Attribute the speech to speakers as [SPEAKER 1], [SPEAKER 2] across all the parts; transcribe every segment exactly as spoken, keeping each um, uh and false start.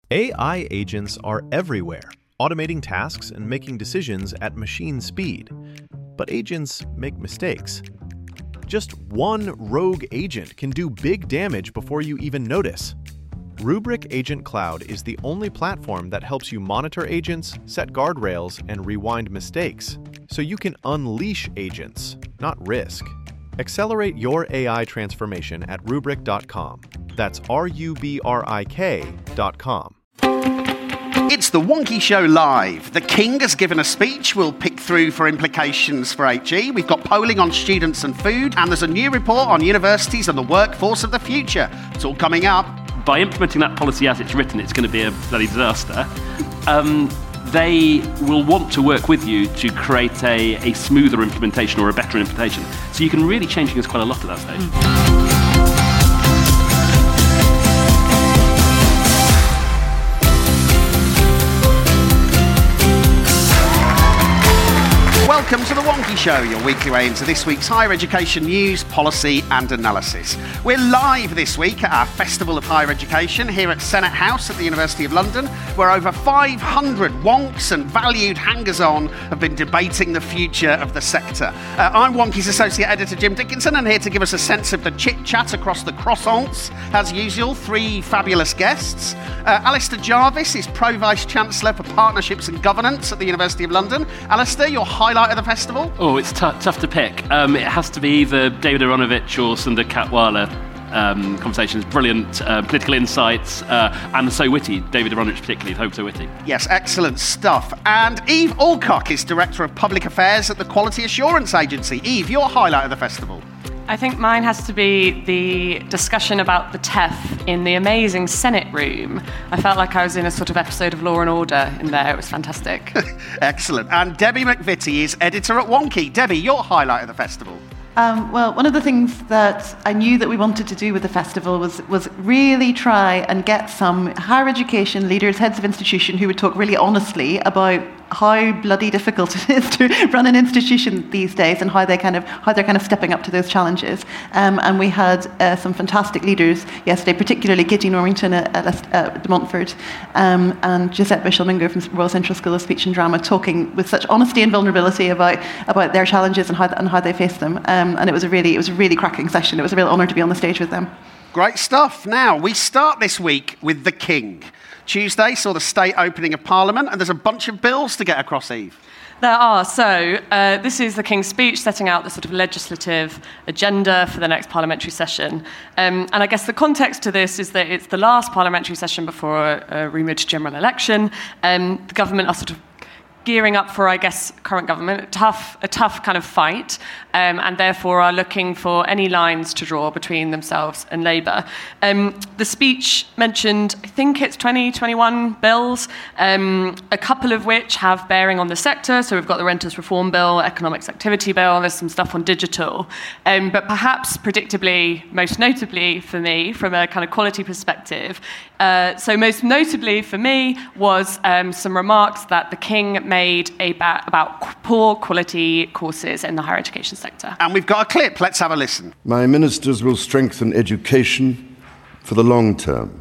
[SPEAKER 1] A I agents are everywhere, automating tasks and making decisions at machine speed. But agents make mistakes. Just one rogue agent can do big damage before you even notice. Rubrik Agent Cloud is the only platform that helps you monitor agents, set guardrails, and rewind mistakes, so you can unleash agents, not risk. Accelerate your A I transformation at rubrik dot com. That's R U B R I K dot com.
[SPEAKER 2] It's the Wonky Show Live. The King has given a speech we'll pick through for implications for H E. We've got polling on students and food, and there's a new report on universities and the workforce of the future. It's all coming up.
[SPEAKER 3] By implementing that policy as it's written, it's going to be a bloody disaster. Um, they will want to work with you to create a, a smoother implementation or a better implementation. So you can really change things quite a lot at that stage. Mm.
[SPEAKER 2] Welcome to The Wonky Show, your weekly way into this week's higher education news, policy and analysis. We're live this week at our Festival of Higher Education here at Senate House at the University of London, where over five hundred wonks and valued hangers-on have been debating the future of the sector. Uh, I'm Wonky's Associate Editor Jim Dickinson, and here to give us a sense of the chit-chat across the croissants, as usual, three fabulous guests. Uh, Alistair Jarvis is Pro-Vice-Chancellor for Partnerships and Governance at the University of London. Alistair, your highlight of the festival?
[SPEAKER 3] Oh, it's t- tough to pick. Um, it has to be either David Aaronovitch or Sundar Katwala um, conversations. Brilliant uh, political insights uh, and so witty. David Aaronovitch particularly, hope so witty.
[SPEAKER 2] Yes, excellent stuff. And Eve Alcock is Director of Public Affairs at the Quality Assurance Agency. Eve, your highlight of the festival?
[SPEAKER 4] I think mine has to be the discussion about the T E F in the amazing Senate room. I felt like I was in a sort of episode of Law and Order in there. It was fantastic.
[SPEAKER 2] Excellent. And Debbie McVitie is editor at Wonky. Debbie, your highlight of the festival?
[SPEAKER 5] Um, well, one of the things that I knew that we wanted to do with the festival was was really try and get some higher education leaders, heads of institution, who would talk really honestly about how bloody difficult it is to run an institution these days, and how they kind of how they're kind of stepping up to those challenges. Um, and we had uh, some fantastic leaders yesterday, particularly Giddy Norrington at, at uh, De Montfort um, and Gisette Bishel-Mingo from Royal Central School of Speech and Drama, talking with such honesty and vulnerability about about their challenges and how and how they face them. Um, and it was a really it was a really cracking session. It was a real honour to be on the stage with them.
[SPEAKER 2] Great stuff. Now, we start this week with the King. Tuesday saw the state opening of Parliament, and there's a bunch of bills to get across, Eve.
[SPEAKER 4] There are. So uh, this is the King's speech setting out the sort of legislative agenda for the next parliamentary session. Um, and I guess the context to this is that it's the last parliamentary session before a, a rumoured general election. Um, the government are sort of gearing up for, I guess, current government, a tough, a tough kind of fight, um, and therefore are looking for any lines to draw between themselves and Labour. Um, the speech mentioned, I think it's twenty, twenty-one bills, um, a couple of which have bearing on the sector. So we've got the Renters Reform Bill, Economics Activity Bill, there's some stuff on digital. Um, but perhaps predictably, most notably for me, from a kind of quality perspective, uh, so most notably for me was um, some remarks that the King made about, about poor quality courses in the higher education sector.
[SPEAKER 2] And we've got a clip. Let's have a listen.
[SPEAKER 6] My ministers will strengthen education for the long term.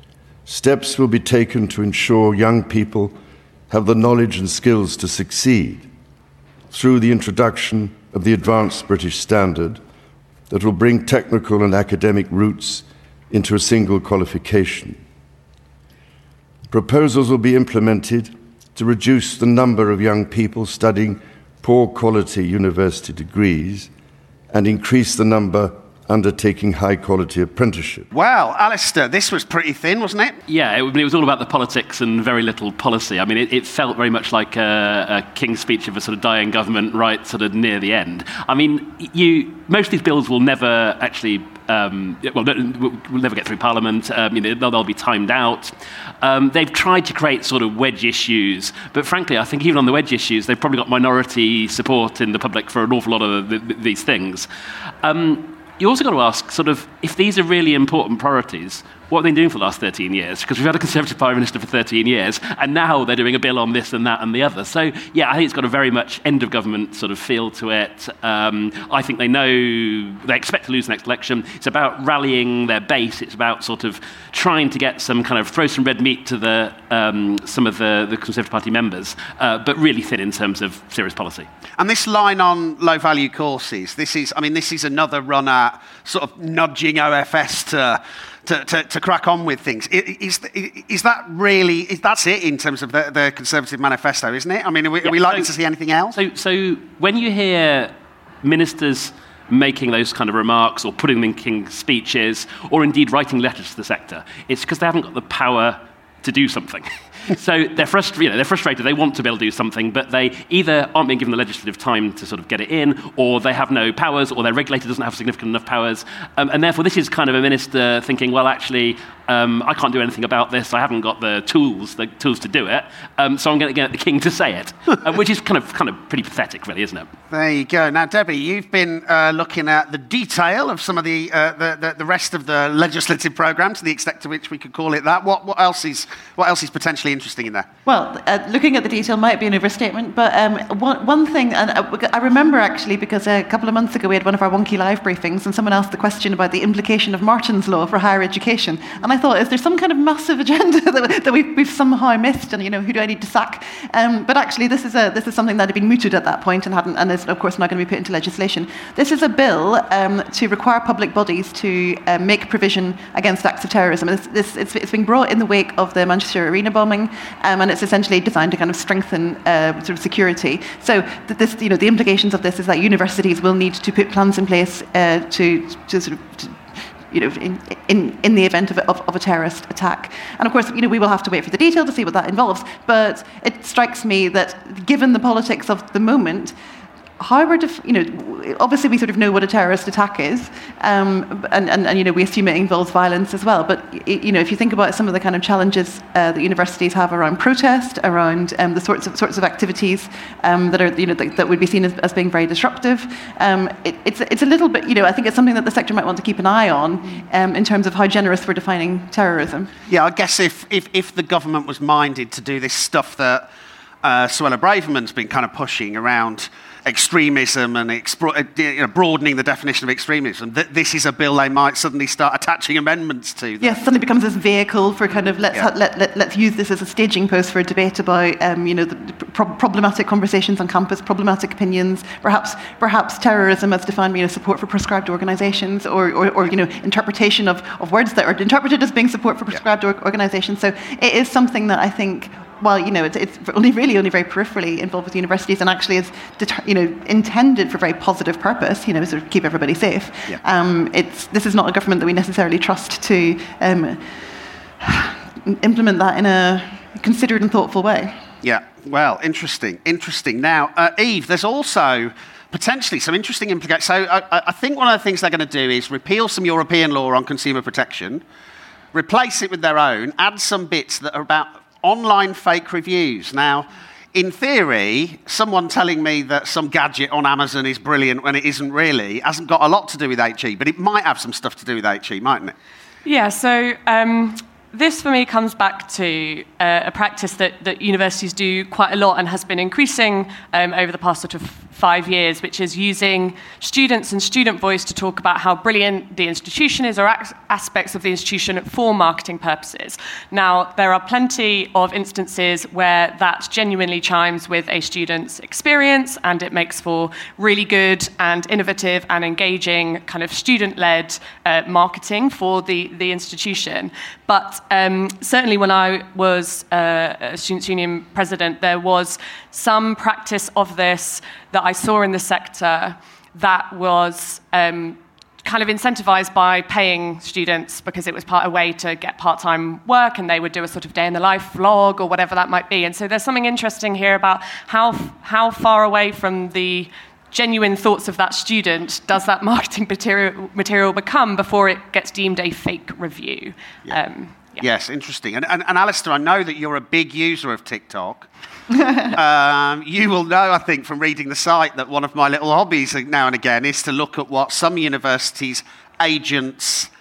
[SPEAKER 6] Steps will be taken to ensure young people have the knowledge and skills to succeed through the introduction of the Advanced British Standard that will bring technical and academic routes into a single qualification. Proposals will be implemented to reduce the number of young people studying poor quality university degrees and increase the number undertaking high-quality apprenticeship.
[SPEAKER 2] Wow, Alistair, this was pretty thin, wasn't it?
[SPEAKER 3] Yeah, it, it was all about the politics and very little policy. I mean, it, it felt very much like a, a King's speech of a sort of dying government right sort of near the end. I mean, you most of these bills will never actually, um, well, will never get through Parliament. Um, you know, they'll, they'll be timed out. Um, they've tried to create sort of wedge issues, but frankly, I think even on the wedge issues, they've probably got minority support in the public for an awful lot of the, the, these things. Um, You also got to ask, sort of, if these are really important priorities, what have they been doing for the last thirteen years? Because we've had a Conservative Prime Minister for thirteen years, and now they're doing a bill on this and that and the other. So, yeah, I think it's got a very much end-of-government sort of feel to it. Um, I think they know, they expect to lose the next election. It's about rallying their base. It's about sort of trying to get some kind of, throw some red meat to the um, some of the, the Conservative Party members, uh, but really thin in terms of serious policy.
[SPEAKER 2] And this line on low-value courses, this is, I mean, this is another run at sort of nudging O F S to to, to, to crack on with things. Is, is that really, is, that's it in terms of the, the Conservative manifesto, isn't it? I mean, are we, yeah, are we likely so, to see anything else?
[SPEAKER 3] So, so when you hear ministers making those kind of remarks or putting them in King's speeches or indeed writing letters to the sector, it's because they haven't got the power to do something. So they're frustrated, you know, they're frustrated, they want to be able to do something, but they either aren't being given the legislative time to sort of get it in, or they have no powers, or their regulator doesn't have significant enough powers. Um, and therefore this is kind of a minister thinking, well, actually, um, I can't do anything about this, I haven't got the tools, the tools to do it, um, so I'm going to get the King to say it, uh, which is kind of kind of pretty pathetic, really, isn't it?
[SPEAKER 2] There you go. Now, Debbie, you've been uh, looking at the detail of some of the, uh, the, the the rest of the legislative programme, to the extent to which we could call it that. What what else is what else is potentially interesting in there?
[SPEAKER 5] Well, uh, looking at the detail might be an overstatement, but um, one, one thing, and I remember actually, because a couple of months ago we had one of our Wonky Live briefings, and someone asked the question about the implication of Martin's Law for higher education, and I thought, is there some kind of massive agenda that, that we've, we've somehow missed, and you know, who do I need to sack? Um, but actually, this is a this is something that had been mooted at that point and hadn't, and is of course not going to be put into legislation. This is a bill um, to require public bodies to uh, make provision against acts of terrorism. This, this, it's, it's been brought in the wake of the Manchester Arena bombing. Um, and it's essentially designed to kind of strengthen uh, sort of security. So th- this, you know, the implications of this is that universities will need to put plans in place uh, to, to sort of, to, you know, in, in, in the event of a, of, of a terrorist attack. And of course, you know, we will have to wait for the detail to see what that involves. But it strikes me that given the politics of the moment, how we're, def- you know, obviously we sort of know what a terrorist attack is, um, and, and, and, you know, we assume it involves violence as well. But, you know, if you think about some of the kind of challenges uh, that universities have around protest, around um, the sorts of sorts of activities um, that are, you know, that, that would be seen as, as being very disruptive, um, it, it's it's a little bit, you know, I think it's something that the sector might want to keep an eye on um, in terms of how generous we're defining terrorism.
[SPEAKER 2] Yeah, I guess if if, if the government was minded to do this stuff that uh, Suella Braverman's been kind of pushing around extremism and expro- you know, broadening the definition of extremism, th- this is a bill they might suddenly start attaching amendments to.
[SPEAKER 5] Yes, suddenly becomes this vehicle for kind of, let's, yeah. ha- let, let, let's use this as a staging post for a debate about, um, you know, the pro- problematic conversations on campus, problematic opinions, perhaps perhaps terrorism as defined, you know, support for prescribed organisations, or, or, or, you know, interpretation of, of words that are interpreted as being support for prescribed yeah. or- organisations. So it is something that I think, well, you know, it's, it's only really only very peripherally involved with universities, and actually is, deter- you know, intended for very positive purpose, you know, sort of keep everybody safe.
[SPEAKER 2] Yeah.
[SPEAKER 5] Um, it's this is not a government that we necessarily trust to um, implement that in a considered and thoughtful way.
[SPEAKER 2] Yeah. Well, interesting, interesting. Now, uh, Eve, there's also potentially some interesting implications. So I, I think one of the things they're going to do is repeal some European law on consumer protection, replace it with their own, add some bits that are about online fake reviews. Now, in theory, someone telling me that some gadget on Amazon is brilliant when it isn't really hasn't got a lot to do with H E, but it might have some stuff to do with H E, mightn't it?
[SPEAKER 4] Yeah, so um, this for me comes back to uh, a practice that, that universities do quite a lot and has been increasing um, over the past sort of five years, which is using students and student voice to talk about how brilliant the institution is, or ac- aspects of the institution for marketing purposes. Now, there are plenty of instances where that genuinely chimes with a student's experience, and it makes for really good and innovative and engaging kind of student-led uh, marketing for the, the institution. But um, certainly when I was uh, a Students' Union president, there was some practice of this that I saw in the sector that was um, kind of incentivized by paying students, because it was part a way to get part-time work, and they would do a sort of day in the life vlog or whatever that might be. And so there's something interesting here about how how far away from the genuine thoughts of that student does that marketing material, material become before it gets deemed a fake review.
[SPEAKER 2] Yeah.
[SPEAKER 4] Um, yeah.
[SPEAKER 2] Yes, interesting. And, and, and Alistair, I know that you're a big user of TikTok. um, you will know, I think, from reading the site, that one of my little hobbies now and again is to look at what some universities' agents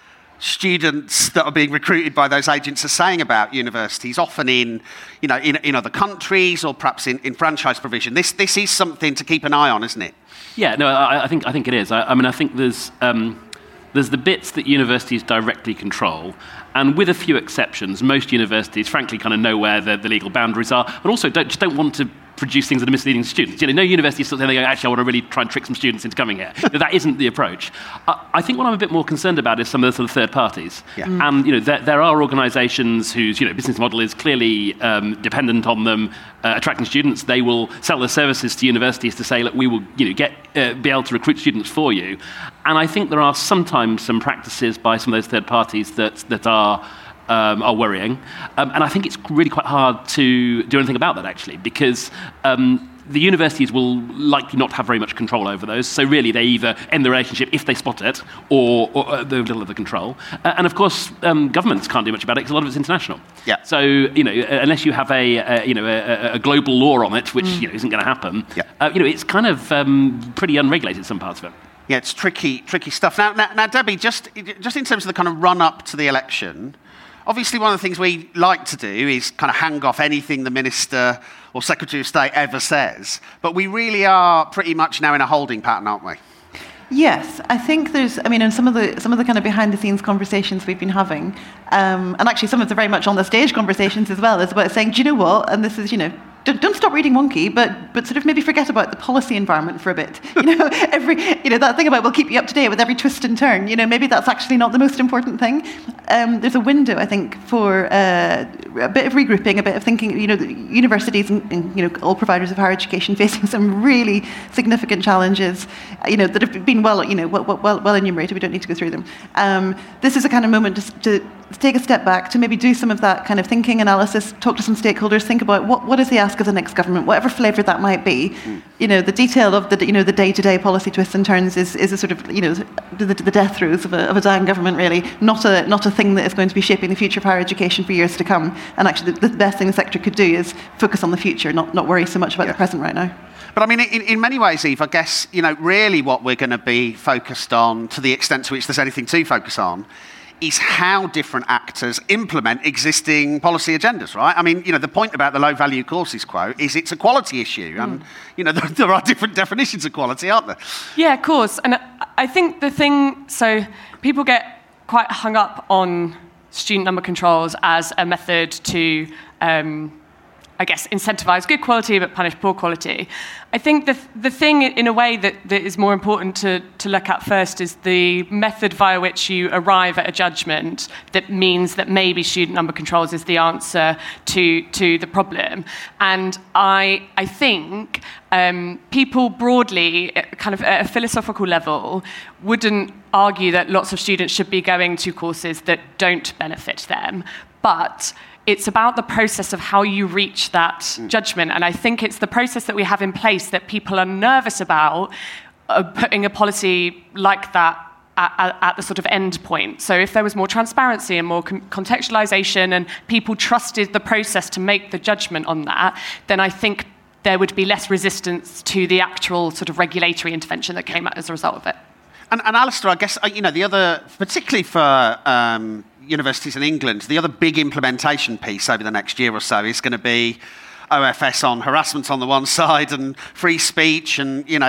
[SPEAKER 2] students that are being recruited by those agents are saying about universities, often in, you know, in, in other countries or perhaps in, in franchise provision. This this is something to keep an eye on, isn't it?
[SPEAKER 3] Yeah, no, I, I think I think it is. I, I mean, I think there's um, there's the bits that universities directly control, and with a few exceptions, most universities, frankly, kind of know where the, the legal boundaries are, but also don't just don't want to produce things that are misleading to students. You know, no university is sort of saying, actually, I want to really try and trick some students into coming here. That isn't the approach. I, I think what I'm a bit more concerned about is some of the sort of third parties.
[SPEAKER 2] Yeah. Mm.
[SPEAKER 3] And, you know, there, there are organisations whose, you know, business model is clearly um, dependent on them uh, attracting students. They will sell their services to universities to say, look, we will, you know, get uh, be able to recruit students for you. And I think there are sometimes some practices by some of those third parties that that are Um, are worrying. Um, and I think it's really quite hard to do anything about that, actually, because um, the universities will likely not have very much control over those. So really, they either end the relationship if they spot it, or, or uh, they have little of the control. Uh, and of course, um, governments can't do much about it because a lot of it's international.
[SPEAKER 2] Yeah.
[SPEAKER 3] So, you know, uh, unless you have a, a you know a, a global law on it, which mm. you know isn't going to happen,
[SPEAKER 2] yeah.
[SPEAKER 3] uh, you know, it's kind of um, pretty unregulated, some parts of it.
[SPEAKER 2] Yeah, it's tricky, tricky stuff. Now, now, now, Debbie, just just in terms of the kind of run up to the election. Obviously, one of the things we like to do is kind of hang off anything the Minister or Secretary of State ever says. But we really are pretty much now in a holding pattern, aren't we?
[SPEAKER 5] Yes, I think there's, I mean, in some of the some of the kind of behind-the-scenes conversations we've been having, um, and actually some of the very much on-the-stage conversations as well, is about saying, do you know what, and this is, you know, don't, don't stop reading Wonky, but but sort of maybe forget about the policy environment for a bit. You know, every you know that thing about we'll keep you up to date with every twist and turn. You know, maybe that's actually not the most important thing. Um, there's a window, I think, for uh, a bit of regrouping, a bit of thinking. You know, the universities and, and you know all providers of higher education facing some really significant challenges. You know, that have been well, you know, well well, well enumerated. We don't need to go through them. Um, this is a kind of moment to, to take a step back, to maybe do some of that kind of thinking analysis, talk to some stakeholders, think about what, what is the ask of the next government, whatever flavour that might be. Mm. You know, the detail of the you know the day-to-day policy twists and turns is, is a sort of you know the, the death throes of a, of a dying government, really, not a not a thing that is going to be shaping the future of higher education for years to come. And actually, the, the best thing the sector could do is focus on the future, not not worry so much about yeah. the present right now.
[SPEAKER 2] But I mean, in, in many ways, Eve, I guess you know really what we're going to be focused on, to the extent to which there's anything to focus on, is how different actors implement existing policy agendas, right? I mean, you know, the point about the low-value courses quote is it's a quality issue, and mm. you know, there, there are different definitions of quality, aren't there?
[SPEAKER 4] Yeah, of course. And I think the thing, so people get quite hung up on student number controls as a method to, um, I guess, incentivize good quality but punish poor quality. I think the the thing, in a way, that, that is more important to, to look at first is the method via which you arrive at a judgment that means that maybe student number controls is the answer to to the problem. And I I think um, people broadly, kind of at a philosophical level, wouldn't argue that lots of students should be going to courses that don't benefit them, but it's about the process of how you reach that mm. judgment. And I think it's the process that we have in place that people are nervous about, uh, putting a policy like that at, at, at the sort of end point. So if there was more transparency and more con- contextualization and people trusted the process to make the judgment on that, then I think there would be less resistance to the actual sort of regulatory intervention that came out as a result of it.
[SPEAKER 2] And, and Alistair, I guess, you know, the other, particularly for um, universities in England, the other big implementation piece over the next year or so is going to be O F S on harassment on the one side and free speech. And, you know,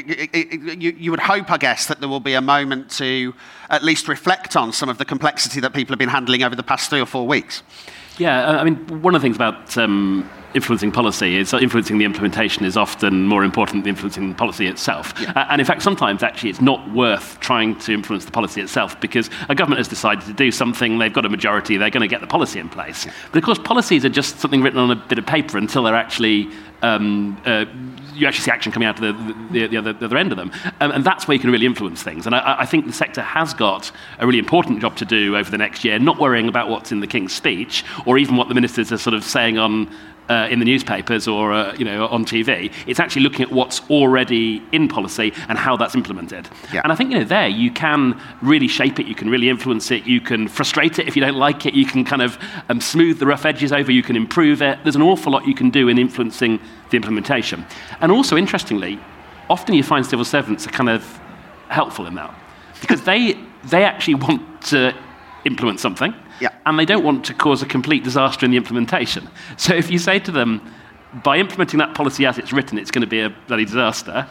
[SPEAKER 2] you, you would hope, I guess, that there will be a moment to at least reflect on some of the complexity that people have been handling over the past three or four weeks.
[SPEAKER 3] Yeah, I mean, one of the things about um, influencing policy is that influencing the implementation is often more important than influencing policy itself. Yeah. Uh, and in fact, sometimes actually it's not worth trying to influence the policy itself because a government has decided to do something, they've got a majority, they're going to get the policy in place. Yeah. But of course, policies are just something written on a bit of paper until they're actually um, uh, you actually see action coming out of the, the, the, other, the other end of them. Um, and that's where you can really influence things. And I, I think the sector has got a really important job to do over the next year, not worrying about what's in the King's speech or even what the ministers are sort of saying on Uh, in the newspapers or uh, you know on T V. It's actually looking at what's already in policy and how that's implemented.
[SPEAKER 2] Yeah.
[SPEAKER 3] And I think you know there you can really shape it, you can really influence it, you can frustrate it if you don't like it, you can kind of um, smooth the rough edges over, you can improve it. There's an awful lot you can do in influencing the implementation. And also, interestingly, often you find civil servants are kind of helpful in that because they they actually want to implement something,
[SPEAKER 2] yeah.
[SPEAKER 3] and they don't want to cause a complete disaster in the implementation. So if you say to them, by implementing that policy as it's written, it's going to be a bloody disaster,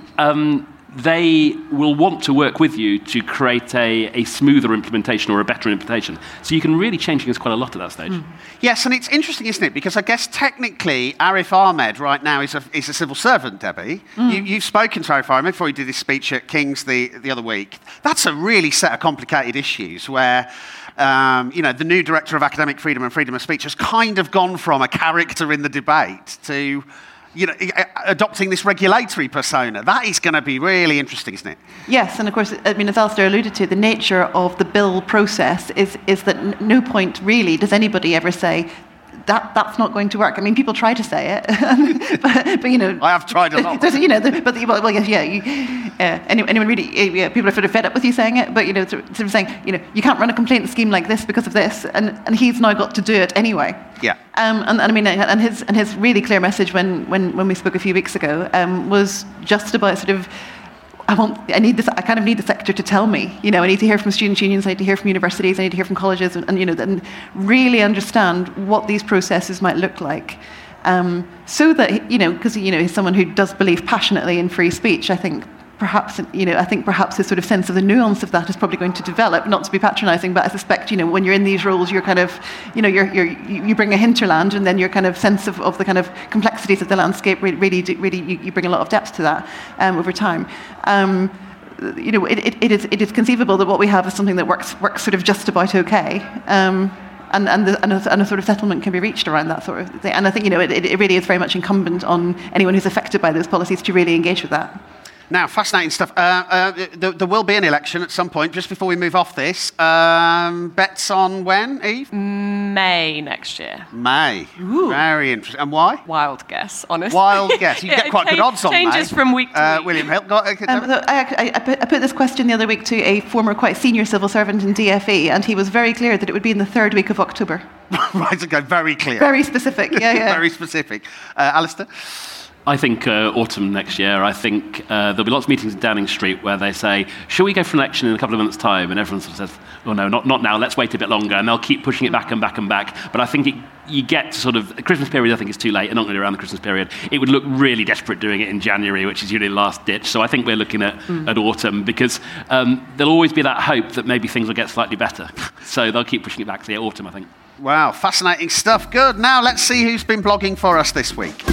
[SPEAKER 3] um, they will want to work with you to create a, a smoother implementation or a better implementation. So you can really change things quite a lot at that stage. Mm.
[SPEAKER 2] Yes, and it's interesting, isn't it? Because I guess technically Arif Ahmed right now is a, is a civil servant, Debbie. Mm. You, you've spoken to Arif Ahmed before he did his speech at King's the, the other week. That's a really set of complicated issues where Um, you know, the new director of academic freedom and freedom of speech has kind of gone from a character in the debate to, you know, adopting this regulatory persona. That is going to be really interesting, isn't it?
[SPEAKER 5] Yes, and of course, I mean, as Alistair alluded to, the nature of the bill process is is that n- no point really does anybody ever say, that that's not going to work. I mean, people try to say it, but, but you know,
[SPEAKER 2] I have tried a lot.
[SPEAKER 5] You know, the, but the, well, well, yes, yeah. You, uh, anyone, anyone really? Yeah, people are sort of fed up with you saying it, but you know, sort of saying, you know, you can't run a complaint scheme like this because of this, and and he's now got to do it anyway.
[SPEAKER 2] Yeah.
[SPEAKER 5] Um, and, and I mean, and his and his really clear message when when when we spoke a few weeks ago um, was just about sort of. I want. I need this. I kind of need the sector to tell me. You know, I need to hear from students' unions. I need to hear from universities. I need to hear from colleges, and, and you know, and really understand what these processes might look like, um, so that you know, because you know, he's someone who does believe passionately in free speech. I think perhaps you know, I think perhaps his sort of sense of the nuance of that is probably going to develop. Not to be patronising, but I suspect you know, when you're in these roles, you're kind of, you know, you're, you're you bring a hinterland, and then your kind of sense of, of the kind of complexities of the landscape really, really, really you, you bring a lot of depth to that um, over time. Um, you know, it, it, it is it is conceivable that what we have is something that works works sort of just about okay, um, and and, the, and, a, and a sort of settlement can be reached around that sort of thing. And I think you know, it, it really is very much incumbent on anyone who's affected by those policies to really engage with that.
[SPEAKER 2] Now, fascinating stuff. Uh, uh, there, there will be an election at some point, just before we move off this. Um, bets on when, Eve?
[SPEAKER 4] May next year.
[SPEAKER 2] May.
[SPEAKER 4] Ooh.
[SPEAKER 2] Very interesting. And why?
[SPEAKER 4] Wild guess, honestly.
[SPEAKER 2] Wild guess. You
[SPEAKER 4] yeah,
[SPEAKER 2] get quite
[SPEAKER 4] change,
[SPEAKER 2] good odds on May.
[SPEAKER 4] Changes from week to
[SPEAKER 2] uh,
[SPEAKER 4] week.
[SPEAKER 2] William Hill. Got, uh,
[SPEAKER 5] um, so I, I, I, put, I put this question the other week to a former quite senior civil servant in D F E, and he was very clear that it would be in the third week of October.
[SPEAKER 2] Right, okay, very clear.
[SPEAKER 5] Very specific, yeah, yeah.
[SPEAKER 2] Very specific. Uh, Alistair?
[SPEAKER 3] I think uh, autumn next year. I think uh, there'll be lots of meetings in Downing Street where they say, shall we go for an election in a couple of months' time? And everyone sort of says, oh no, not, not now, let's wait a bit longer. And they'll keep pushing it back and back and back. But I think it, you get to sort of, the Christmas period I think is too late, and not really around the Christmas period. It would look really desperate doing it in January, which is usually the last ditch. So I think we're looking at, mm. at autumn, because um, there'll always be that hope that maybe things will get slightly better. So they'll keep pushing it back to the autumn, I think.
[SPEAKER 2] Wow, fascinating stuff. Good. Now let's see who's been blogging for us this week.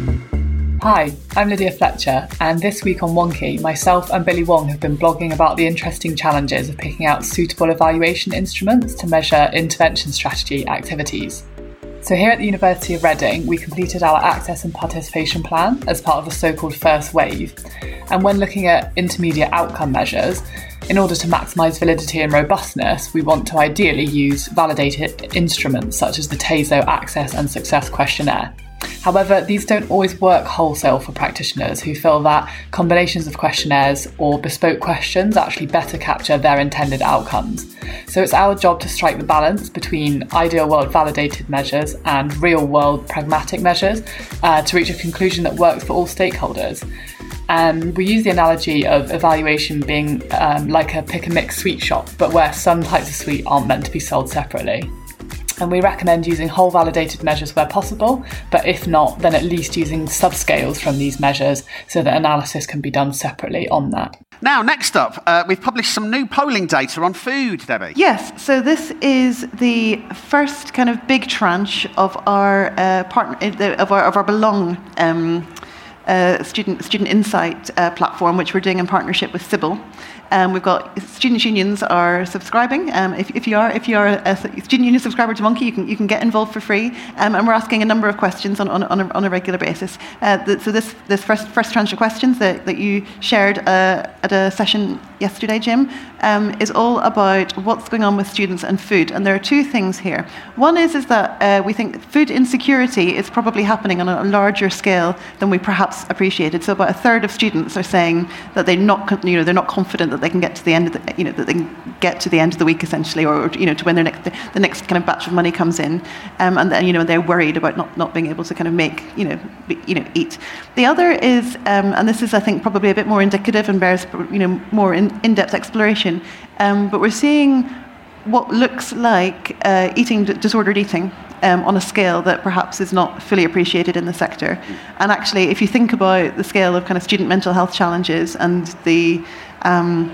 [SPEAKER 7] Hi, I'm Lydia Fletcher, and this week on Wonky, myself and Billy Wong have been blogging about the interesting challenges of picking out suitable evaluation instruments to measure intervention strategy activities. So here at the University of Reading, we completed our access and participation plan as part of the so-called first wave. And when looking at intermediate outcome measures, in order to maximise validity and robustness, we want to ideally use validated instruments such as the TASO Access and Success Questionnaire. However, these don't always work wholesale for practitioners who feel that combinations of questionnaires or bespoke questions actually better capture their intended outcomes. So it's our job to strike the balance between ideal world validated measures and real world pragmatic measures uh, to reach a conclusion that works for all stakeholders. And we use the analogy of evaluation being um, like a pick and mix sweet shop, but where some types of sweet aren't meant to be sold separately. And we recommend using whole validated measures where possible, but if not, then at least using subscales from these measures so that analysis can be done separately on that.
[SPEAKER 2] Now, next up, uh, we've published some new polling data on food, Debbie.
[SPEAKER 5] Yes, so this is the first kind of big tranche of our uh, partner of our of our Belong um, uh, student student insight uh, platform, which we're doing in partnership with Sybil. Um, we've got student unions are subscribing. Um, if, if you are if you are a student union subscriber to Wonky, you can you can get involved for free. Um, and we're asking a number of questions on on, on, a, on a regular basis. Uh, the, so this this first first tranche of questions that, that you shared uh, at a session yesterday, Jim, um, is all about what's going on with students and food. And there are two things here. One is is that uh, we think food insecurity is probably happening on a larger scale than we perhaps appreciated. So about a third of students are saying that they're not you know they're not confident that they can get to the end of the, you know, that they can get to the end of the week essentially, or, you know, to when their next, the, the next kind of batch of money comes in, um, and then, you know, they're worried about not, not being able to kind of make, you know, be, you know, eat. The other is, um, and this is, I think, probably a bit more indicative and bears, you know, more in, in-depth exploration, um, but we're seeing what looks like uh, eating disordered eating um, on a scale that perhaps is not fully appreciated in the sector. And actually, if you think about the scale of kind of student mental health challenges and the um,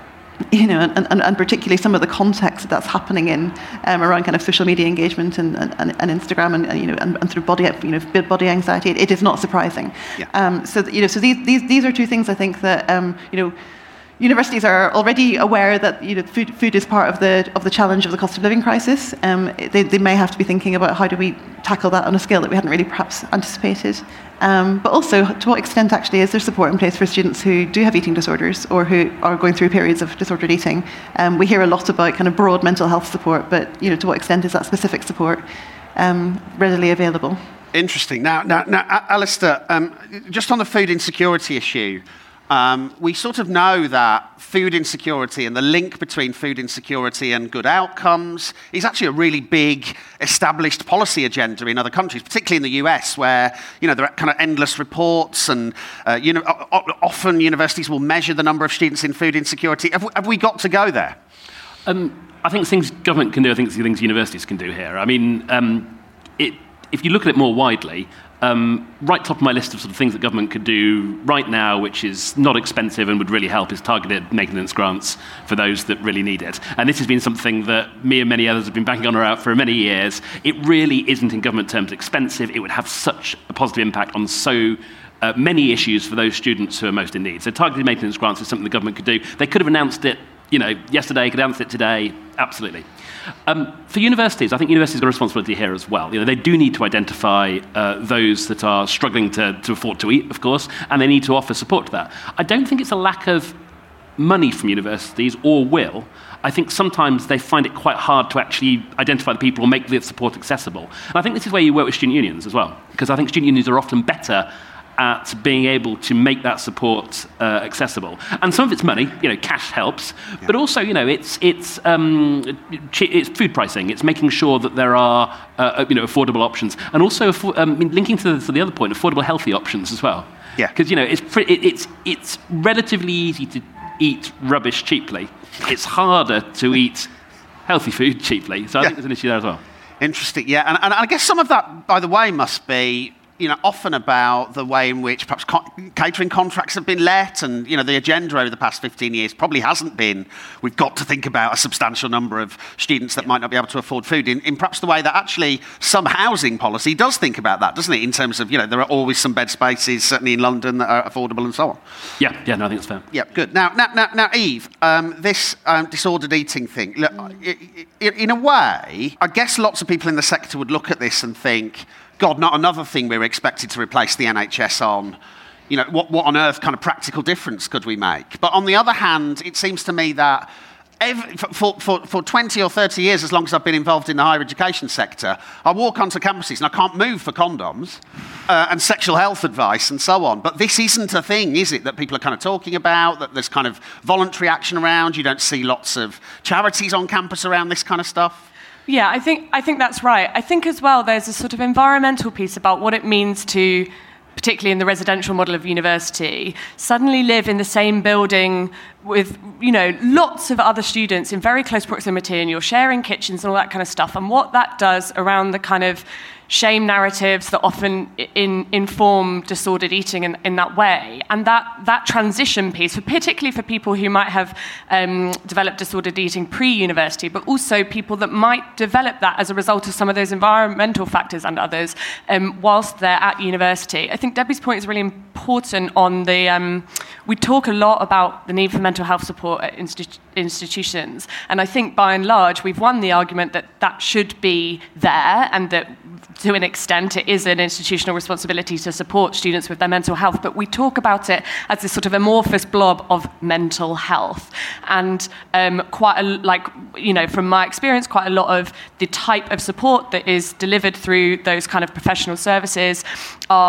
[SPEAKER 5] you know, and, and, and particularly some of the context that that's happening in um, around kind of social media engagement and, and, and Instagram and, and you know and, and through body you know body anxiety, it, it is not surprising.
[SPEAKER 2] Yeah.
[SPEAKER 5] Um, so you know, so these these these are two things I think that um, you know. Universities are already aware that you know, food, food is part of the of the challenge of the cost of living crisis. Um, they, they may have to be thinking about how do we tackle that on a scale that we hadn't really perhaps anticipated. Um, but also, to what extent actually is there support in place for students who do have eating disorders or who are going through periods of disordered eating? Um, we hear a lot about kind of broad mental health support, but you know, to what extent is that specific support um, readily available?
[SPEAKER 2] Interesting. Now, now, now Alistair, um, just on the food insecurity issue. Um, we sort of know that food insecurity and the link between food insecurity and good outcomes is actually a really big established policy agenda in other countries, particularly in the U S, where you know there are kind of endless reports and uh, you know often universities will measure the number of students in food insecurity. Have we, have we got to go there?
[SPEAKER 3] Um, I think things government can do. I think things universities can do here. I mean, um, it, if you look at it more widely. Um, right top of my list of sort of things that government could do right now, which is not expensive and would really help, is targeted maintenance grants for those that really need it. And this has been something that me and many others have been banging on about for many years. It really isn't in government terms expensive. It would have such a positive impact on so uh, many issues for those students who are most in need. So targeted maintenance grants is something the government could do. They could have announced it, you know, yesterday, could announce it today, absolutely. Um, for universities, I think universities have got a responsibility here as well. You know, they do need to identify uh, those that are struggling to, to afford to eat, of course, and they need to offer support to that. I don't think it's a lack of money from universities or will. I think sometimes they find it quite hard to actually identify the people or make the support accessible. And I think this is where you work with student unions as well, because I think student unions are often better at being able to make that support uh, accessible. And some of it's money, you know, cash helps, yeah. But also, you know, it's it's um, it's food pricing. It's making sure that there are, uh, you know, affordable options, and also um, linking to the, to the other point, affordable, healthy options as well.
[SPEAKER 2] Yeah.
[SPEAKER 3] Because you know, it's pre- it, it's it's relatively easy to eat rubbish cheaply. It's harder to eat healthy food cheaply. So I yeah. think there's an issue there as well.
[SPEAKER 2] Interesting. Yeah, and, and I guess some of that, by the way, must be. You know, often about the way in which perhaps co- catering contracts have been let, and you know, the agenda over the past fifteen years probably hasn't been. We've got to think about a substantial number of students that might not be able to afford food. In, in perhaps the way that actually some housing policy does think about that, doesn't it? In terms of you know, there are always some bed spaces, certainly in London, that are affordable and so on.
[SPEAKER 3] Yeah, yeah, no, I think it's fair.
[SPEAKER 2] Yeah, good. Now, now, now, now Eve, um, this um, disordered eating thing. Look, mm. in a way, I guess lots of people in the sector would look at this and think. God, not another thing we're expected to replace the N H S on. You know, what, what on earth kind of practical difference could we make? But on the other hand, it seems to me that every, for, for, for twenty or thirty years, as long as I've been involved in the higher education sector, I walk onto campuses and I can't move for condoms uh, and sexual health advice and so on. But this isn't a thing, is it, that people are kind of talking about, that there's kind of voluntary action around? You don't see lots of charities on campus around this kind of stuff?
[SPEAKER 4] Yeah, I think I think that's right. I think as well there's a sort of environmental piece about what it means to, particularly in the residential model of university, suddenly live in the same building with, you know, lots of other students in very close proximity, and you're sharing kitchens and all that kind of stuff. And what that does around the kind of shame narratives that often in, inform disordered eating in, in that way. And that, that transition piece, particularly for people who might have um, developed disordered eating pre-university, but also people that might develop that as a result of some of those environmental factors and others um, whilst they're at university. I think Debbie's point is really important on the, um, we talk a lot about the need for mental health support at institu- institutions. And I think by and large, we've won the argument that that should be there and that to an extent, it is an institutional responsibility to support students with their mental health, but we talk about it as this sort of amorphous blob of mental health. And um, quite a, like, you know, from my experience, quite a lot of the type of support that is delivered through those kind of professional services are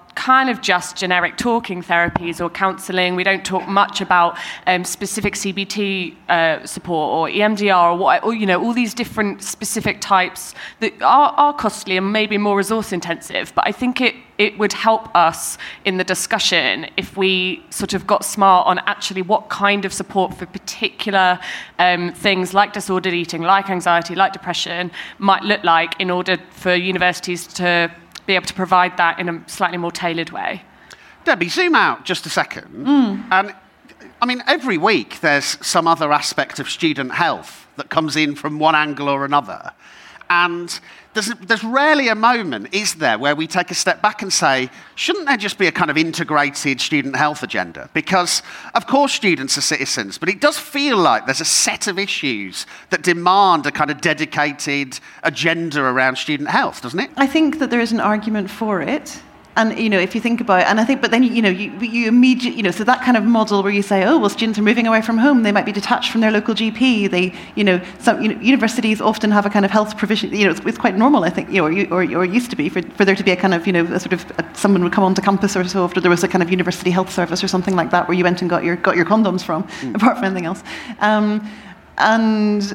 [SPEAKER 4] kind of just generic talking therapies or counselling. We don't talk much about um, specific C B T uh, support or E M D R or, what, or you know all these different specific types that are, are costly and maybe more resource intensive. But I think it it would help us in the discussion if we sort of got smart on actually what kind of support for particular um, things like disordered eating, like anxiety, like depression might look like in order for universities to be able to provide that in a slightly more tailored way.
[SPEAKER 2] Debbie, zoom out just a second. Mm. And I mean, every week there's some other aspect of student health that comes in from one angle or another. And there's, there's rarely a moment, is there, where we take a step back and say, shouldn't there just be a kind of integrated student health agenda? Because, of course, students are citizens, but it does feel like there's a set of issues that demand a kind of dedicated agenda around student health, doesn't it?
[SPEAKER 5] I think that there is an argument for it. And, you know, if you think about it, and I think, but then, you know, you, you immediately, you know, so that kind of model where you say, oh, well, students are moving away from home, they might be detached from their local G P, they, you know, some, you know, universities often have a kind of health provision, you know, it's, it's quite normal, I think, you know, or, or, or used to be, for, for there to be a kind of, you know, a sort of, a, someone would come onto campus or so, after there was a kind of university health service or something like that, where you went and got your, got your condoms from, mm. apart from anything else. Um, and...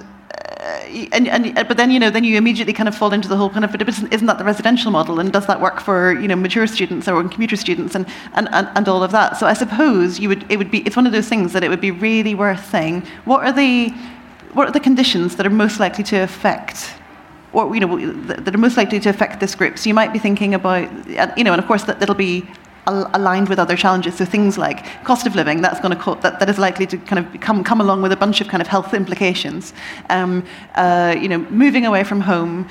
[SPEAKER 5] Uh, and, and but then you know then you immediately kind of fall into the whole kind of, but isn't, isn't that the residential model, and does that work for you know mature students or commuter students and, and, and, and all of that? So I suppose you would it would be it's one of those things that it would be really worth saying, what are the what are the conditions that are most likely to affect or you know that are most likely to affect this group? So you might be thinking about you know and of course that that'll be aligned with other challenges, so things like cost of living, that's going to co- that, that is likely to kind of come come along with a bunch of kind of health implications. Um, uh, you know, moving away from home,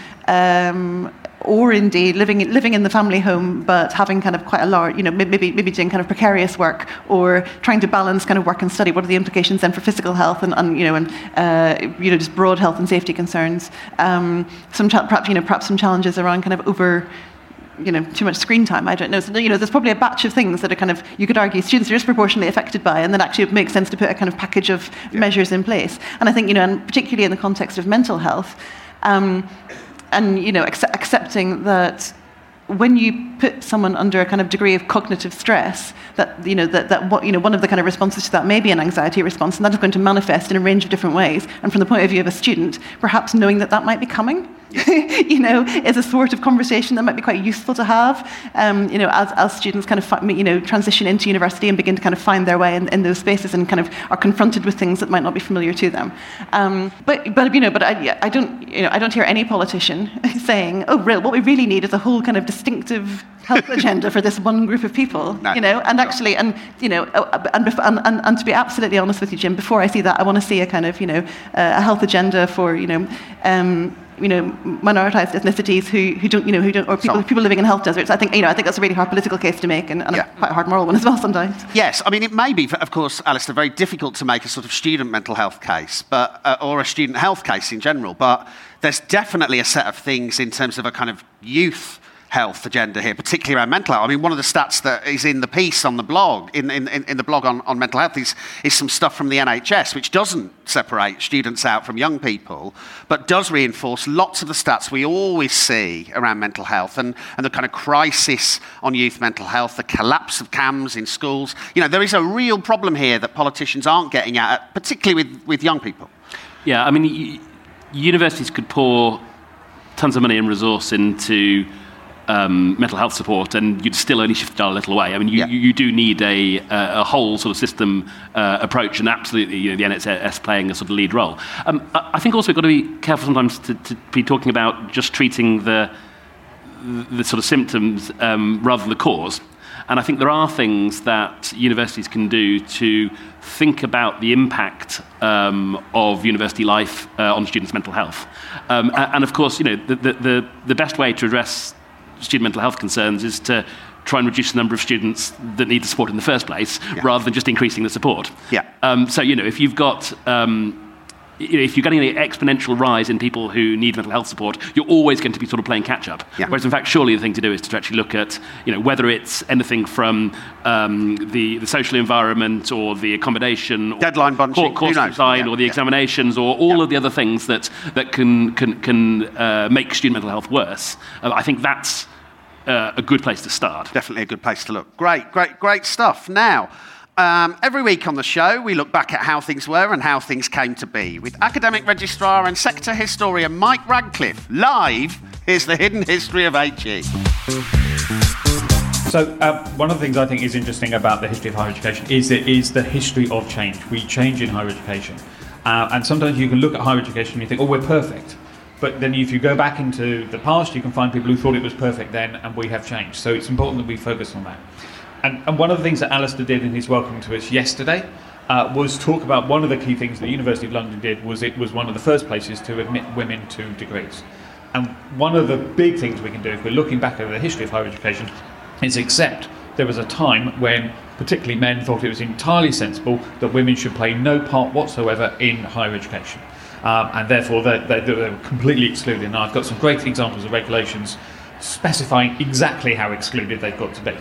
[SPEAKER 5] um, or indeed living living in the family home, but having kind of quite a large, you know, maybe maybe doing kind of precarious work, or trying to balance kind of work and study. What are the implications then for physical health and, and you know and uh, you know just broad health and safety concerns? Um, some cha- perhaps you know perhaps some challenges around kind of over. you know, too much screen time, I don't know. So, you know, there's probably a batch of things that are kind of, you could argue, students are disproportionately affected by, and then actually it makes sense to put a kind of package of yeah. measures in place. And I think, you know, and particularly in the context of mental health, um, and, you know, accept, accepting that when you put someone under a kind of degree of cognitive stress, that you know that, that what you know one of the kind of responses to that may be an anxiety response, and that is going to manifest in a range of different ways. And from the point of view of a student, perhaps knowing that that might be coming, you know, is a sort of conversation that might be quite useful to have. Um, you know, as as students kind of fi- you know transition into university and begin to kind of find their way in, in those spaces and kind of are confronted with things that might not be familiar to them. Um, but but you know, but I, I don't you know I don't hear any politician saying, oh, real, what we really need is a whole kind of distinctive health agenda for this one group of people. No, you know, and actually, and you know, and, and, and, and to be absolutely honest with you, Jim, before I see that, I want to see a kind of you know uh, a health agenda for you know. Um, you know, minoritized ethnicities who, who don't, you know, who don't, or people, people living in health deserts. I think, you know, I think that's a really hard political case to make, and, and yeah. a quite a hard moral one as well sometimes.
[SPEAKER 2] Yes, I mean, it may be, of course, Alistair, very difficult to make a sort of student mental health case, but uh, or a student health case in general. But there's definitely a set of things in terms of a kind of youth health agenda here, particularly around mental health. I mean, one of the stats that is in the piece on the blog, in, in, in the blog on, on mental health, is, is some stuff from the N H S, which doesn't separate students out from young people, but does reinforce lots of the stats we always see around mental health and, and the kind of crisis on youth mental health, the collapse of CAMHS in schools. You know, there is a real problem here that politicians aren't getting at, particularly with, with young people.
[SPEAKER 3] Yeah, I mean, y- universities could pour tons of money and resource into Um, mental health support, and you'd still only shift the dial a little away. I mean, you, yeah. you, you do need a, a, a whole sort of system uh, approach, and absolutely, you know, the N H S playing a sort of lead role. Um, I, I think also we've got to be careful sometimes to, to be talking about just treating the the sort of symptoms um, rather than the cause. And I think there are things that universities can do to think about the impact um, of university life uh, on students' mental health. Um, and, and of course, you know, the, the, the, the best way to address student mental health concerns is to try and reduce the number of students that need the support in the first place, yeah. rather than just increasing the support.
[SPEAKER 2] Yeah.
[SPEAKER 3] Um, so, you know, if you've got, um, you know, if you're getting an exponential rise in people who need mental health support, you're always going to be sort of playing catch up.
[SPEAKER 2] Yeah.
[SPEAKER 3] Whereas, in fact, surely the thing to do is to actually look at, you know, whether it's anything from um, the, the social environment or the accommodation, or
[SPEAKER 2] deadline bunching,
[SPEAKER 3] course design, yeah. or the yeah. examinations, or all yeah. of the other things that that can can can uh, make student mental health worse. Uh, I think that's uh, a good place to start.
[SPEAKER 2] Definitely a good place to look. Great, great, great stuff. Now, um, every week on the show, we look back at how things were and how things came to be. With academic registrar and sector historian Mike Radcliffe, live, here's the hidden history of H E.
[SPEAKER 8] So uh, one of the things I think is interesting about the history of higher education is it is the history of change. We change in higher education. Uh, and sometimes you can look at higher education and you think, oh, we're perfect. But then if you go back into the past, you can find people who thought it was perfect then, and we have changed. So it's important that we focus on that. And, and one of the things that Alistair did in his welcome to us yesterday uh, was talk about one of the key things the University of London did was it was one of the first places to admit women to degrees. And one of the big things we can do if we're looking back over the history of higher education is accept there was a time when particularly men thought it was entirely sensible that women should play no part whatsoever in higher education. Um, and therefore they, they, they were completely excluded. Now I've got some great examples of regulations specifying exactly how excluded they've got to be.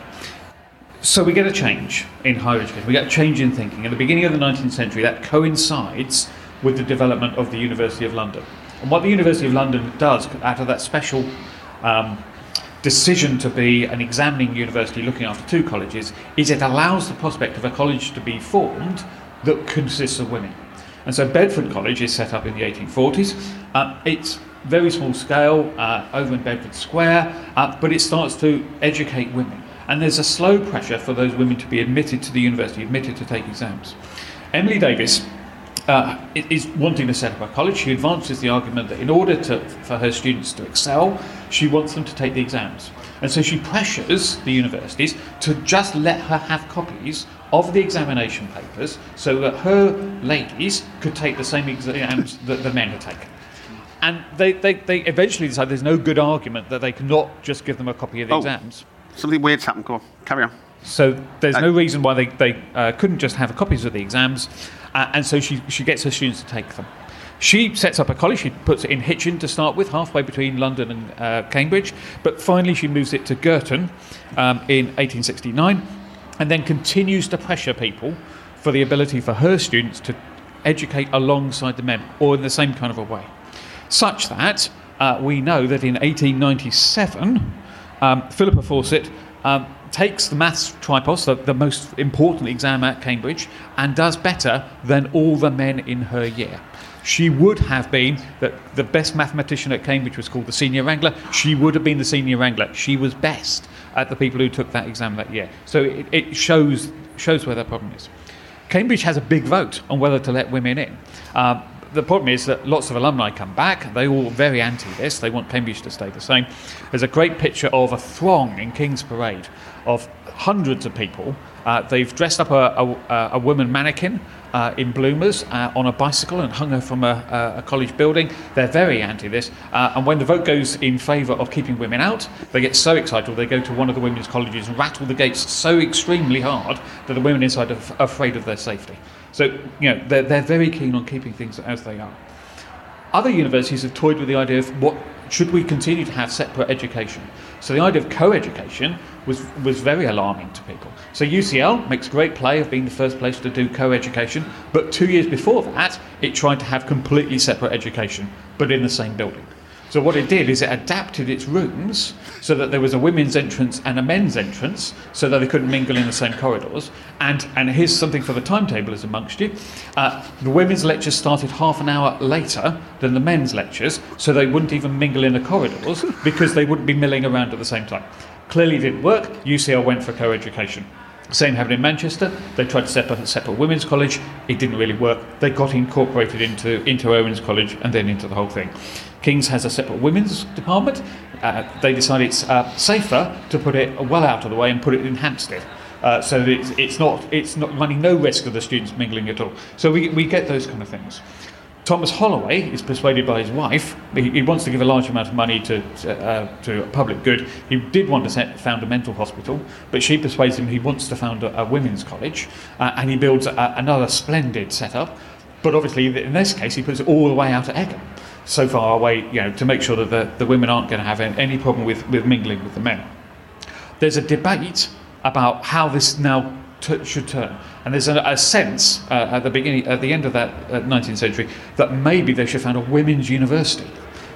[SPEAKER 8] So we get a change in higher education, we get a change in thinking. At the beginning of the nineteenth century, that coincides with the development of the University of London. And what the University of London does, out of that special um, decision to be an examining university looking after two colleges, is it allows the prospect of a college to be formed that consists of women. And so Bedford College is set up in the eighteen forties. Uh, it's very small scale, uh, over in Bedford Square, uh, but it starts to educate women. And there's a slow pressure for those women to be admitted to the university, admitted to take exams. Emily Davis uh, is wanting to set up a college. She advances the argument that in order to, for her students to excel, she wants them to take the exams. And so she pressures the universities to just let her have copies of the examination papers so that her ladies could take the same exams that the men had taken. And they, they, they eventually decide there's no good argument that they cannot just give them a copy of the
[SPEAKER 2] oh.
[SPEAKER 8] exams.
[SPEAKER 2] Something weird's happened. Go on, carry on.
[SPEAKER 8] So there's
[SPEAKER 2] Uh,
[SPEAKER 8] no reason why they, they uh, couldn't just have copies of the exams, uh, and so she, she gets her students to take them. She sets up a college, she puts it in Hitchin to start with, halfway between London and uh, Cambridge, but finally she moves it to Girton um, in eighteen sixty-nine, and then continues to pressure people for the ability for her students to educate alongside the men, or in the same kind of a way. Such that uh, we know that in eighteen ninety-seven, Um, Philippa Fawcett um, takes the maths tripos, the, the most important exam at Cambridge, and does better than all the men in her year. She would have been, the, the best mathematician at Cambridge was called the senior wrangler. She would have been the senior wrangler. She was best at the people who took that exam that year. So it, it shows shows where the problem is. Cambridge has a big vote on whether to let women in. Um, The problem is that lots of alumni come back. They're all very anti this. They want Cambridge to stay the same. There's a great picture of a throng in King's Parade of hundreds of people. Uh, they've dressed up a, a, a woman mannequin uh, in bloomers uh, on a bicycle and hung her from a, a college building. They're very anti this. Uh, and when the vote goes in favour of keeping women out, they get so excited they go to one of the women's colleges and rattle the gates so extremely hard that the women inside are f- afraid of their safety. So, you know, they're, they're very keen on keeping things as they are. Other universities have toyed with the idea of what should we continue to have separate education. So the idea of co-education was, was very alarming to people. So U C L makes great play of being the first place to do co-education, but two years before that, it tried to have completely separate education, but in the same building. So what it did is it adapted its rooms so that there was a women's entrance and a men's entrance so that they couldn't mingle in the same corridors. And, and here's something for the timetableers amongst you. Uh, the women's lectures started half an hour later than the men's lectures, so they wouldn't even mingle in the corridors because they wouldn't be milling around at the same time. Clearly didn't work. U C L went for co-education. Same happened in Manchester. They tried to set up a separate women's college. It didn't really work. They got incorporated into, into Owens College and then into the whole thing. King's has a separate women's department. Uh, they decided it's uh, safer to put it well out of the way and put it in Hampstead. Uh, so that it's, it's not it's not running no risk of the students mingling at all. So we, we get those kind of things. Thomas Holloway is persuaded by his wife. He, he wants to give a large amount of money to to, uh, to a public good. He did want to set, found a mental hospital, but she persuades him he wants to found a, a women's college, uh, and he builds a, another splendid setup. But obviously, in this case, he puts it all the way out at Egham, so far away, you know, to make sure that the, the women aren't going to have any problem with, with mingling with the men. There's a debate about how this now t- should turn, and there's a, a sense uh, at the beginning, at the end of that uh, nineteenth century, that maybe they should found a women's university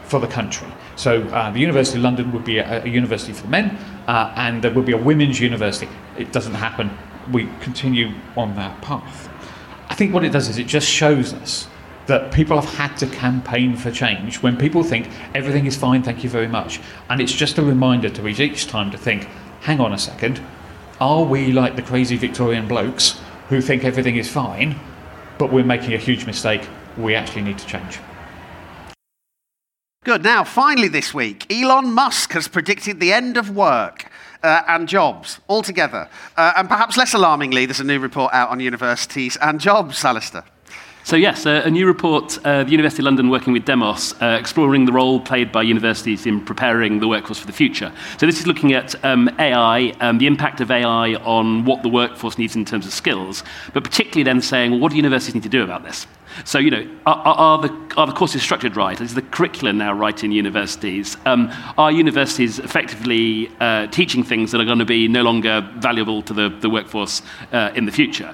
[SPEAKER 8] for the country. So uh, the University of London would be a, a university for the men, uh, and there would be a women's university. It doesn't happen. We continue on that path. I think what it does is it just shows us that people have had to campaign for change when people think everything is fine, thank you very much. And it's just a reminder to each, each time to think, hang on a second, are we like the crazy Victorian blokes who think everything is fine, but we're making a huge mistake, we actually need to change.
[SPEAKER 2] Good. Now, finally this week, Elon Musk has predicted the end of work uh, and jobs altogether. Uh, and perhaps less alarmingly, there's a new report out on universities and jobs, Alistair.
[SPEAKER 3] So yes, uh, a new report, uh, the University of London working with Demos, uh, exploring the role played by universities in preparing the workforce for the future. So this is looking at um, A I, um, the impact of A I on what the workforce needs in terms of skills, but particularly then saying, well, what do universities need to do about this? So, you know, are, are, the, are the courses structured right? Is the curriculum now right in universities? Um, are universities effectively uh, teaching things that are going to be no longer valuable to the, the workforce uh, in the future?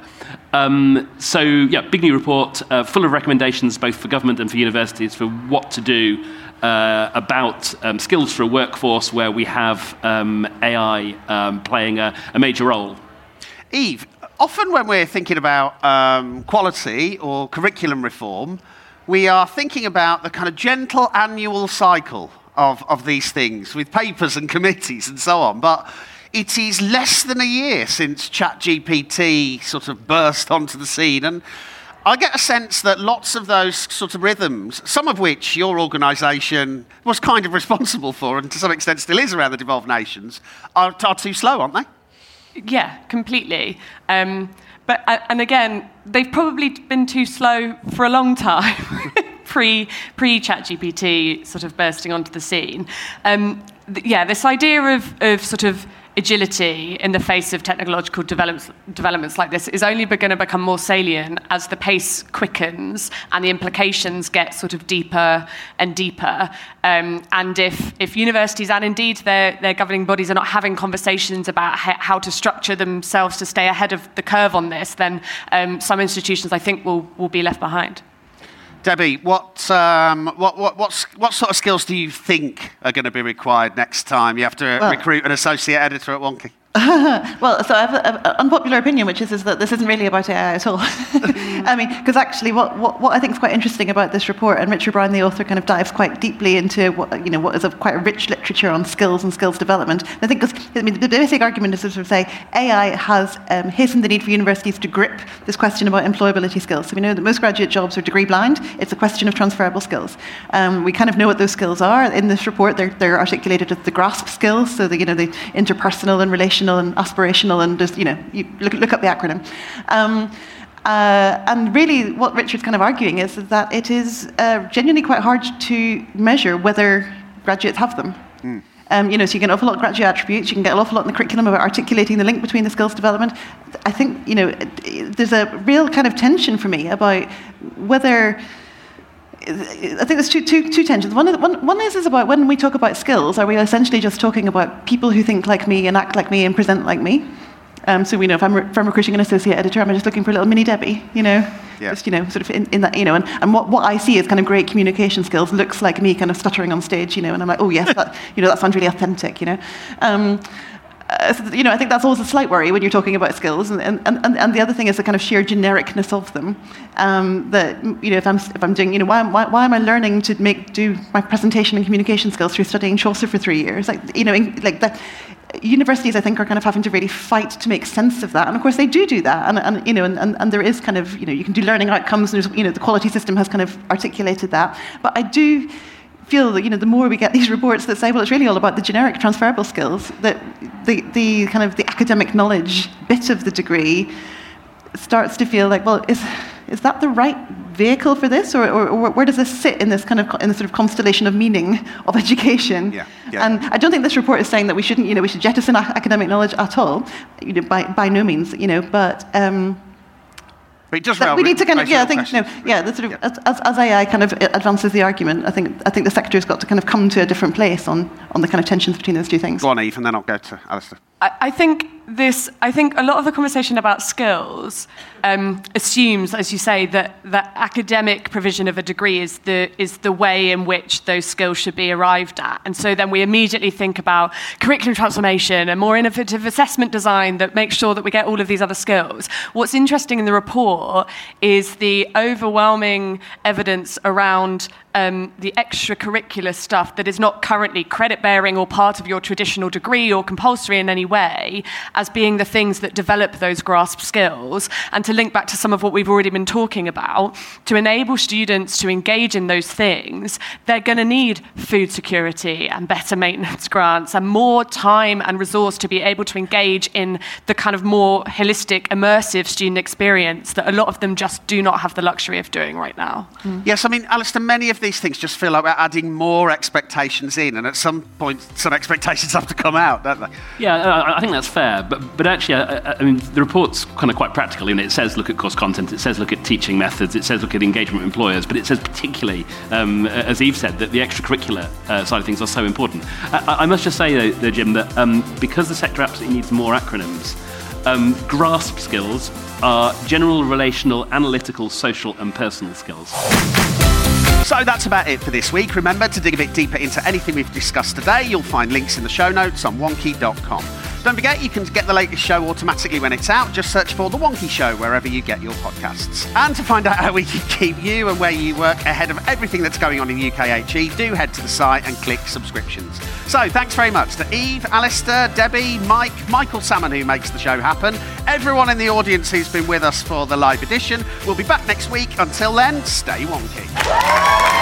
[SPEAKER 3] Um, so, yeah, big new report, uh, full of recommendations both for government and for universities for what to do uh, about um, skills for a workforce where we have um, A I um, playing a, a major role.
[SPEAKER 2] Eve, often when we're thinking about um, quality or curriculum reform, we are thinking about the kind of gentle annual cycle of, of these things with papers and committees and so on. But it is less than a year since ChatGPT sort of burst onto the scene. And I get a sense that lots of those sort of rhythms, some of which your organisation was kind of responsible for and to some extent still is around the devolved nations, are, are too slow, aren't they?
[SPEAKER 4] Yeah, completely. Um, but and again, they've probably been too slow for a long time, pre pre ChatGPT sort of bursting onto the scene. Um, th- yeah, this idea of of sort of agility in the face of technological developments, developments like this is only going to become more salient as the pace quickens and the implications get sort of deeper and deeper. Um, and if, if universities and indeed their, their governing bodies are not having conversations about ha- how to structure themselves to stay ahead of the curve on this, then um, some institutions, I think, will, will be left behind.
[SPEAKER 2] Debbie, what, um, what, what, what's, what sort of skills do you think are going to be required next time you have to
[SPEAKER 5] well,
[SPEAKER 2] recruit an associate editor at Wonky?
[SPEAKER 5] Well, so I have an unpopular opinion, which is, is that this isn't really about A I at all. I mean, because actually what, what, what I think is quite interesting about this report, and Richard Brown, the author, kind of dives quite deeply into what, you know, what is a quite a rich literature on skills and skills development. And I think because, I mean, the basic argument is to sort of say A I has um, hastened the need for universities to grip this question about employability skills. So we know that most graduate jobs are degree blind. It's a question of transferable skills. Um, we kind of know what those skills are. In this report, they're, they're articulated as the GRASP skills, so the, you know, the interpersonal and relational and aspirational, and just, you know, you look, look up the acronym. Um, uh, and really what Richard's kind of arguing is, is that it is uh, genuinely quite hard to measure whether graduates have them. Mm. Um, you know, so you get an awful lot of graduate attributes, you can get an awful lot in the curriculum about articulating the link between the skills development. I think, you know, there's a real kind of tension for me about whether... I think there's two, two, two tensions. One, one, one is, is about when we talk about skills, are we essentially just talking about people who think like me and act like me and present like me? Um, so we know if I'm, re- if I'm recruiting an associate editor, I'm just looking for a little mini Debbie, you know, yeah. just, you know, sort of in, in that, you know, and, and what, what I see is kind of great communication skills looks like me kind of stuttering on stage, you know, and I'm like, oh yes, that, you know, that sounds really authentic, you know. Um, Uh, so, you know, I think that's always a slight worry when you're talking about skills, and, and, and, and the other thing is the kind of sheer genericness of them. Um, that, you know, if I'm if I'm doing, you know, why, why why am I learning to make do my presentation and communication skills through studying Chaucer for three years? Like, you know, in, like that. Universities, I think, are kind of having to really fight to make sense of that, and of course they do do that, and, and you know, and, and, and there is kind of, you know, you can do learning outcomes, and there's, you know, the quality system has kind of articulated that, but I do feel that, you know, the more we get these reports that say, well, it's really all about the generic transferable skills, that the the kind of the academic knowledge bit of the degree starts to feel like, well, is is that the right vehicle for this, or, or, or where does this sit in this kind of in the sort of constellation of meaning of education?
[SPEAKER 2] Yeah, yeah.
[SPEAKER 5] And I don't think this report is saying that we shouldn't, you know, we should jettison academic knowledge at all, you know, by by no means, you know, but. Um,
[SPEAKER 2] But it does well,
[SPEAKER 5] we need to kind of, yeah, I think,
[SPEAKER 2] question.
[SPEAKER 5] no, yeah, the sort of, yeah. As, as A I kind of advances the argument, I think I think the sector's got to kind of come to a different place on, on the kind of tensions between those two things.
[SPEAKER 2] Go on, Eve, and then I'll go to Alistair.
[SPEAKER 4] I, I think this. I think a lot of the conversation about skills um, assumes, as you say, that that academic provision of a degree is the is the way in which those skills should be arrived at, and so then we immediately think about curriculum transformation and more innovative assessment design that makes sure that we get all of these other skills. What's interesting in the report is the overwhelming evidence around um, the extracurricular stuff that is not currently credit-bearing or part of your traditional degree or compulsory in any way, as being the things that develop those grasp skills. And to link back to some of what we've already been talking about, to enable students to engage in those things, they're going to need food security and better maintenance grants and more time and resource to be able to engage in the kind of more holistic, immersive student experience that a lot of them just do not have the luxury of doing right now.
[SPEAKER 2] Mm. Yes, I mean, Alistair, many of these things just feel like we're adding more expectations in, and at some point, some expectations have to come out, don't they?
[SPEAKER 3] Yeah, I think that's fair. But but actually, I, I mean, the report's kind of quite practical. You know, it says look at course content, it says look at teaching methods, it says look at engagement with employers, but it says particularly, um, as Eve said, that the extracurricular uh, side of things are so important. I, I must just say, though, though Jim, that um, because the sector absolutely needs more acronyms, um, GRASP skills are general, relational, analytical, social, and personal skills.
[SPEAKER 2] So that's about it for this week. Remember, to dig a bit deeper into anything we've discussed today, you'll find links in the show notes on wonky dot com. Don't forget, you can get the latest show automatically when it's out. Just search for The Wonky Show wherever you get your podcasts. And to find out how we can keep you and where you work ahead of everything that's going on in U K H E, do head to the site and click subscriptions. So thanks very much to Eve, Alistair, Debbie, Mike, Michael Salmon, who makes the show happen, everyone in the audience who's been with us for the live edition. We'll be back next week. Until then, stay wonky.